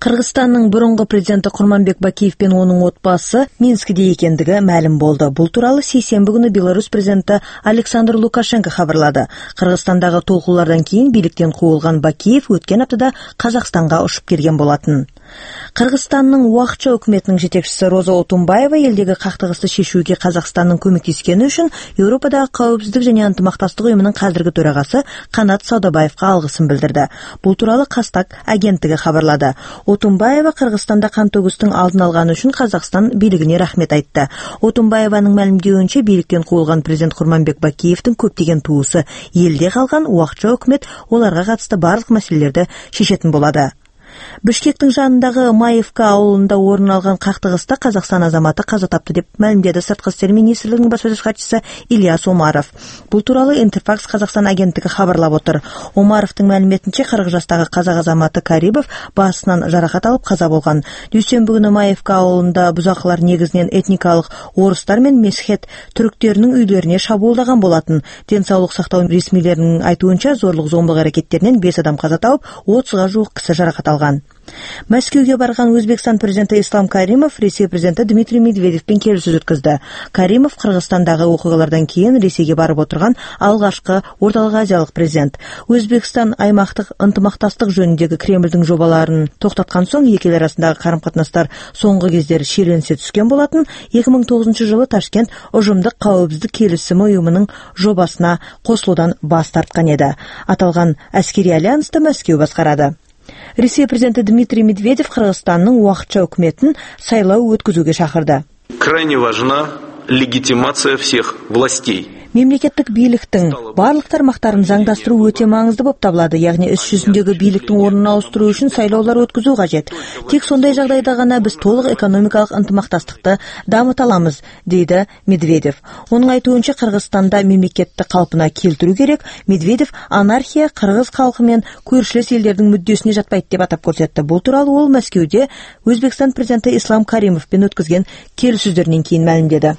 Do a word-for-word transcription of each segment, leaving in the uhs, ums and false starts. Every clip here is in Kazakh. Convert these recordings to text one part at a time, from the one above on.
Кыргызстанның бұрынғы президенті Курманбек Бакиев пен оның отбасы Минскіде екендігі мәлім болды. Бұл туралы сейсенбі күні Беларусь президенті Александр Лукашенко хабарлады. Кыргызстандағы толқулардан кейін биліктен қуылған Бакиев өткен аптада Қазақстанға ұшып келген болатын. Кыргызстанның уақытша үкіметінің жетекшісі Роза Отунбаева елдегі қақтығысты шешуге Қазақстанның көмектескені үшін Еуропадағы қауіпсіздік және ынтымақтастық ұйымының қазіргі төрағасы Қанат Саудабаевқа алғысын білдірді. Бұл туралы Қастак агенттігі хабарлады. Отунбаева Кыргызстанда қантөгістің алдын алғаны үшін Қазақстан билігіне рахмет айтты. Отунбаеваның мәлімдеуінше биліктен қуылған президент Курманбек Бакиевтің көптеген туысы елде қалған уақытша үкімет оларға қатысты барлық мәселелерді шешетін болады. Бішкектің жанындағы Маевка ауылында орын алған қақтығыста Қазақстан азаматы қаза тапты деп мәлімдеді Сыртқы істер министрлігінің баспасөз хатшысы Ильяс Омаров. Бұл туралы Интерфакс Қазақстан агенттігі хабарлап отыр. Омаровтың мәліметінше қырық жастағы қазақ азаматы Карибов басынан жарақат алып қаза болған. Дүйсенбі күні Маевка ауылында бұзақылар негізінен этникалық орыстар мен месхет түріктерінің үйлеріне шабуылдаған болатын. Денсаулық сақтау ресмилерінің айтуынша зорлық-зомбылық әрекеттерінен бес адам қаза тауып, отызға жуық кісі жарақат алған. Мәскеуге барған Өзбекстан президенті Ислам Каримов Ресей президенті Дмитрий Медведевпен келіссөз өткізді. Каримов Қырғызстандағы оқиғалардан кейін Ресейге барып отырған алғашқы орталық азиялық президент. Өзбекстан аймақтық ынтымақтастық жөніндегі Кремльдің жобаларын тоқтатқан соң екі ел арасындағы қарым-қатынастар соңғы кездері шиеленісе түскен болатын. екі мың тоғызыншы жылы Ташкент ұжымдық қауіпсіздік келісімі ұйымының жобасына қосылудан бас тартқан еді. Аталған әскери альянсты Мәскеу басқарады. Ресей президенті Дмитрий Медведев Қырғызстанның уақытша үкіметін сайлау өткізуге шақырды. Крайне важна легитимация всех властей. Мемлекеттік биліктің барлық тармақтарын заңдастыру өте маңызды болып табылады, яғни іс жүзіндегі биліктің орнын ауыстыру үшін сайлаулар өткізу қажет. Тек сондай жағдайда ғана біз толық экономикалық ынтымақтастықты дамыта аламыз, дейді Медведев. Оның айтуынша Қырғызстанда мемлекетті қалпына келтіру керек. Медведев анархия қырғыз халқы мен көршілес елдердің мүддесіне жатпайды деп атап көрсетті. Бұл туралы ол Мәскеуде Өзбекстан президенті Ислам Каримовпен өткізген келіссөздерінен кейін мәлімдеді.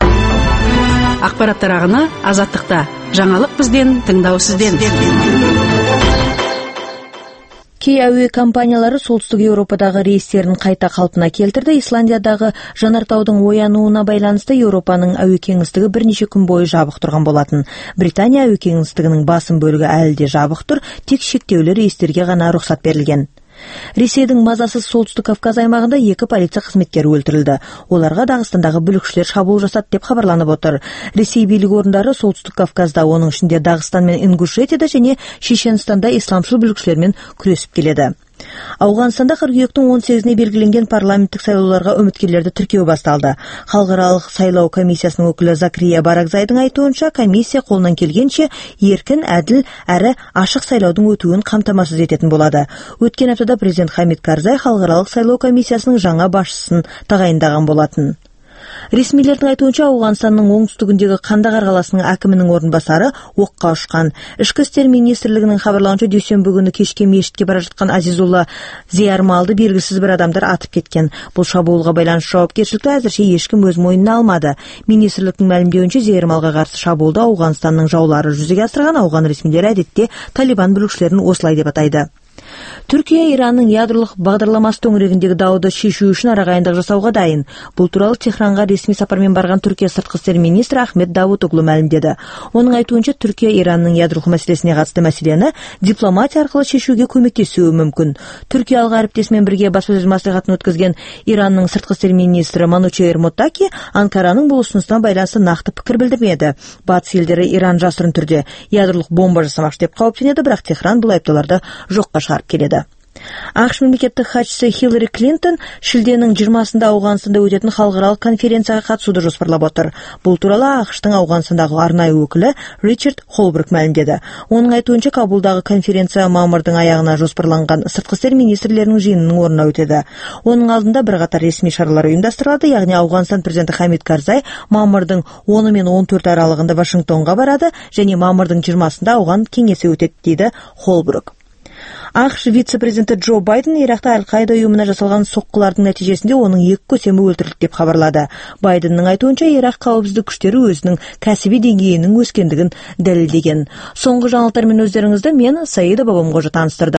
Ақпараттар ағыны Азаттықта. Жаңалық бізден, тыңдау сізден. Кей әуе компаниялары солтүстік Еуропадағы рейстерін қайта қалпына келтірді. Исландиядағы жанартаудың оянуына байланысты Еуропаның әуе кеңістігі бірнеше күн бойы жабық тұрған болатын. Британия әуе кеңістігінің басым бөлігі әлі де жабық тұр, тек шектеулі рейстерге ғана рұқсат берілген. Ресейдің мазасыз солтүстік Кавказ аймағында екі полиция қызметкері өлтірілді. Оларға Дағыстандағы бүлікшілер шабуыл жасады деп хабарланып отыр. Ресей билік орындары солтүстік Кавказда, оның ішінде Дағыстан мен Ингушетияда және Шешенстанда исламшыл бүлікшілермен күресіп келеді. Ауғанстанда қыркүйектің он сегізіне белгіленген парламенттік сайлауларға үміткерлерді тіркеу басталды. Халықаралық сайлау комиссиясының өкілі Закрия Баракзайдың айтуынша, комиссия қолынан келгенше еркін, әділ әрі ашық сайлаудың өтуін қамтамасыз ететін болады. Өткен аптада президент Хамид Карзай халықаралық сайлау комиссиясының жаңа басшысын тағайындаған болатын. Ресмилердің айтуынша, Ауғанстанның оңтүстігіндегі Қандағар қаласының әкімінің орынбасары оққа ұшқан. Ішкі істер министрлігінің хабарлауынша, дүйсенбі күні кешке мешітке бара жатқан Азизулла Зиярмалды белгісіз бір адамдар атып кеткен. Бұл шабуылға байланысты жауапкершілікті әзірше ешкім өз мойнына алмады. Министрліктің мәлімдеуінше, Зиярмалға қарсы шабуылды Ауғанстанның жаулары жүзеге асырған. Ауған ресмилері әдетте Талибан бүлікшілерін осылай деп атайды. Түркия Иранның ядролық бағдарламасы төңірегіндегі дауды шешу үшін арағайындық жасауға дайын. Бұл туралы Техранға ресми сапармен барған Түркия сыртқы істер министрі Ахмет Давутоглу мәлімдеді. Оның айтуынша, Түркия Иранның ядролық мәселесіне қатысты мәселені дипломатия арқылы шешуге көмектесуі мүмкін. Түркиялық әріптесімен бірге баспасөз мәслихатын өткізген Иранның сыртқы істер министрі Манучейр Мотаки Анкараның бұл ұсынысына байланысты нақты пікір білдірмеді. Батыс елдері Иран жасырын түрде ядролық бомба жасамақшы деп қауіптенеді, бірақ Техран бұл айыптауларды жоққа шығарып келеді. ақш мемлекеттік хатшысы Хиллари Клинтон шілденің жиырмасында Ауғанстанда өтетін халықаралық конференцияға қатысуды жоспарлап отыр. Бұл туралы ақштың Ауғанстандағы арнайы өкілі Ричард Холбрук мәлімдеді. Оның айтуынша, Кабулдағы конференция мамырдың аяғына жоспарланған сыртқы істер министрлерінің жиынының орнына өтеді. Оның алдында бірқатар ресми шаралар ұйымдастырылады, яғни Ауғанстан президенті Хамид Карзай мамырдың оны мен он төрті аралығында Вашингтонға барады және мамырдың жиырмасында Ауған кеңесі өтеді, дейді Холбрук. ақш вице-президенті Джо Байден Иракта Аль-Қаида ұйымына жасалған соққылардың нәтижесінде оның екі көсемі өлтірілді деп хабарлады. Байденнің айтуынша, Ирак қауіпсіздік күштері өзінің кәсіби деңгейінің өскендігін дәлелдеген. Соңғы жаңалықтармен өздеріңізді мен Саида Бабамқожа таныстырдым.